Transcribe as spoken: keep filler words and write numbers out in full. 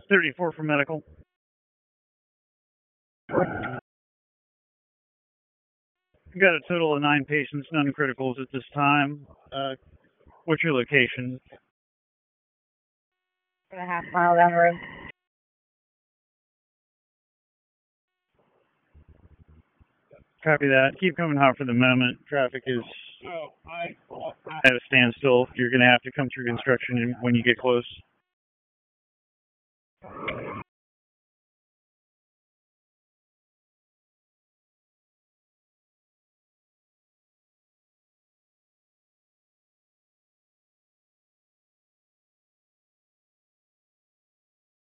thirty-four for medical. We got a total of nine patients, none criticals at this time. Uh, what's your location? A half mile down the road. Copy that. Keep coming hot for the moment. Traffic is at a standstill. You're going to have to come through construction when you get close.